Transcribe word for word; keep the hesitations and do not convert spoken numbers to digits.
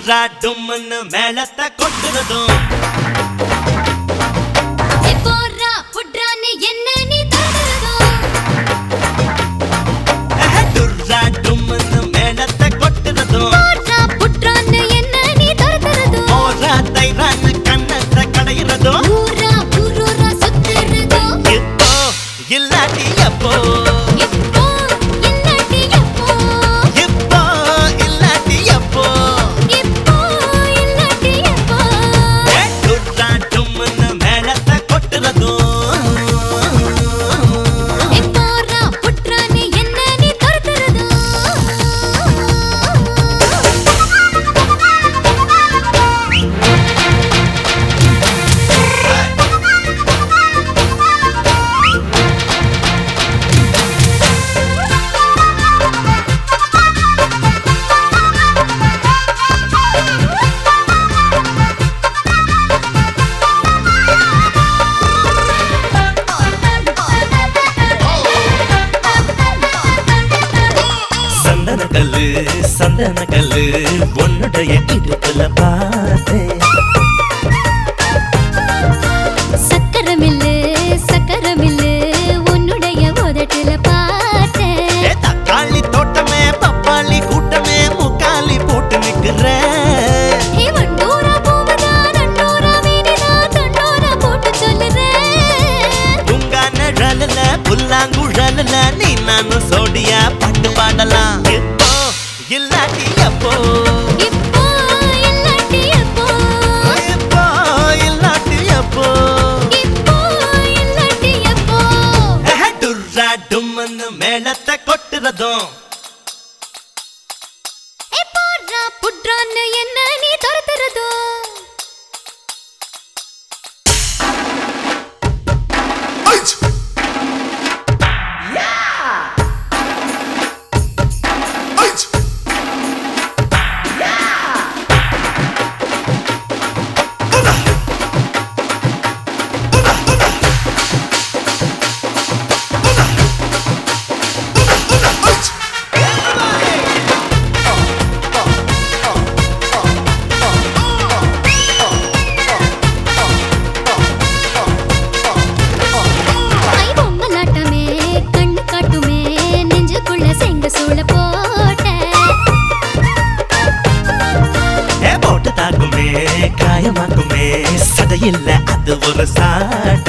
டுர்ரா டும்னு மேளத்தை கொட்டுறதும் எப்போரா புட்ரானே என்ன நீ தரறதும் டுர்ரா டும்னு மேளத்தை கொட்டுறதும் போரா புட்ரானே என்ன நீ தரறதும் ஓரா தைரான்னு கண்ணத்தை கடையிறதும் ஊரா ஊரோரா சுத்துறதும் இப்போ இல்லாட்டி எப்போ இப்போ இல்லாட்டி எப்போ இப்போ இல்லாட்டி எப்போ இப்போ இல்லாட்டி எப்போ டுர்ரா டும்னு மேளத்தை கொட்டுறதும் எப்போரா புட்ரானே என்ன நீ தரறதும் சந்தன கல்லு சந்தன கல்லு உன்னுடைய இடுப்புல பார்த்தேன் சக்கரமில்லு சக்கரமில்லு உன்னுடைய உதட்டுல பார்த்தேன் ஏ தக்காளி தோட்டமே பப்பாளி கூட்டமே முக்காலி போட்டு நிக்கிற ஹே வண்டூரா பூவதா நண்டூரா வீடிதா தண்டூரா போட்டு சொல்லுறேன் உங்க நிழல்ல புல்லாங்குழல்ல நீ நானும் சோடியா பாட்டு பாடலாம் இப்போ இல்லாட்டி எப்போ இப்போ இல்லாட்டி எப்போ இப்போ இல்லாட்டி எப்போ இப்போ இல்லாட்டி எப்போ டுர்ரா டும்னு மேளத்தை கொட்டுறதும் எப்போரா புட்ரான்னு என்ன நீ துரத்துறதோ ஐ பொம்மலாட்டமே கண்ணு காட்டுமே நெஞ்சுக்குள்ள செங்க சூள போட்ட ஏ போட்டு தாக்குமே காயமாக்குமே சதையில்ல அது ஒரு சாட்ட